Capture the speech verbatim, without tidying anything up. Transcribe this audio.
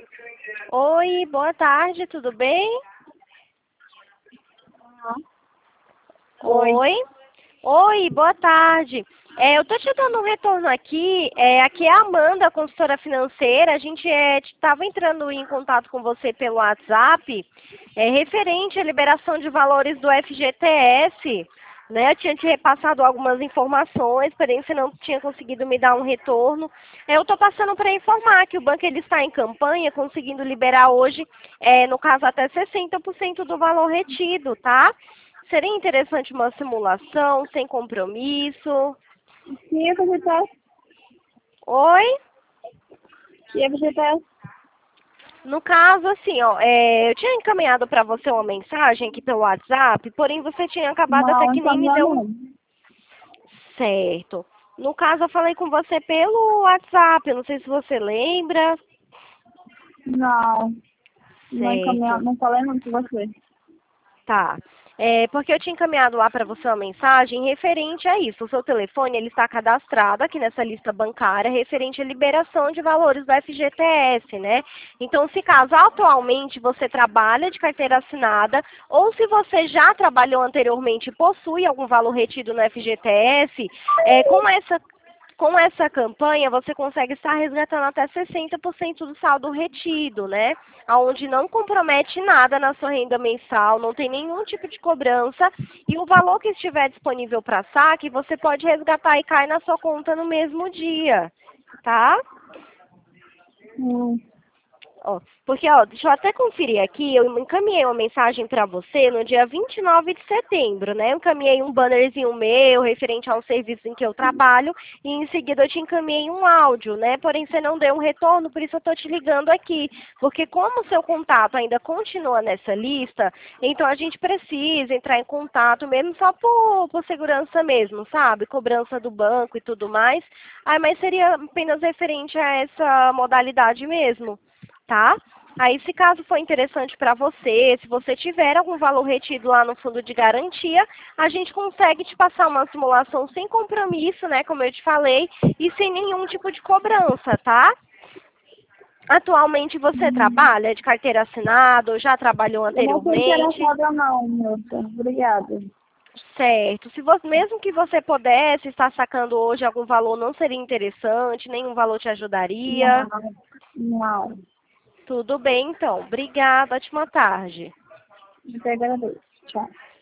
Oi, boa tarde, tudo bem? Oi. Oi. Oi, boa tarde. É, eu tô te dando um retorno aqui. É, aqui é a Amanda, consultora financeira. A gente estava entrando em contato com você pelo WhatsApp, é, referente à liberação de valores do F G T S. Né? Eu tinha te repassado algumas informações, porém você não tinha conseguido me dar um retorno. É, eu estou passando para informar que o banco ele está em campanha, conseguindo liberar hoje, é, no caso até sessenta por cento do valor retido, tá? Seria interessante uma simulação sem compromisso. Que é vegetal? Oi? Que é vegetal? No caso, assim, ó, é, eu tinha encaminhado para você uma mensagem aqui pelo WhatsApp, porém você tinha acabado até Não, que nem me encaminhou deu um... não. Certo. No caso, eu falei com você pelo WhatsApp, eu não sei se você lembra. Não. Não encaminhou, Certo. não falei não com você. Tá. É, porque eu tinha encaminhado lá para você uma mensagem referente a isso. O seu telefone ele está cadastrado aqui nessa lista bancária referente à liberação de valores do F G T S, né? Então, se caso atualmente você trabalha de carteira assinada ou se você já trabalhou anteriormente e possui algum valor retido no F G T S, é, com essa com essa campanha, você consegue estar resgatando até sessenta por cento do saldo retido, né? Onde não compromete nada na sua renda mensal, não tem nenhum tipo de cobrança. E o valor que estiver disponível para saque, você pode resgatar e cai na sua conta no mesmo dia, tá? Hum. Ó, porque, ó, deixa eu até conferir aqui, eu encaminhei uma mensagem para você no dia vinte e nove de setembro, né? Eu encaminhei um bannerzinho meu referente ao serviço em que eu trabalho e em seguida eu te encaminhei um áudio, né? Porém você não deu um retorno, por isso eu tô te ligando aqui. Porque como o seu contato ainda continua nessa lista, então a gente precisa entrar em contato mesmo só por, por segurança mesmo, sabe? Cobrança do banco e tudo mais. Ah, mas seria apenas referente a essa modalidade mesmo. Tá? Aí, se caso for interessante para você, se você tiver algum valor retido lá no fundo de garantia, a gente consegue te passar uma simulação sem compromisso, né, como eu te falei, e sem nenhum tipo de cobrança, tá? Atualmente você trabalha de carteira assinada ou já trabalhou Eu não estou anteriormente? interessada não, moça. Obrigada. Certo. Se você, mesmo que você pudesse estar sacando hoje algum valor, não seria interessante, nenhum valor te ajudaria? Não. Não. Tudo bem, então. Obrigada. Ótima tarde. Eu te agradeço. Tchau.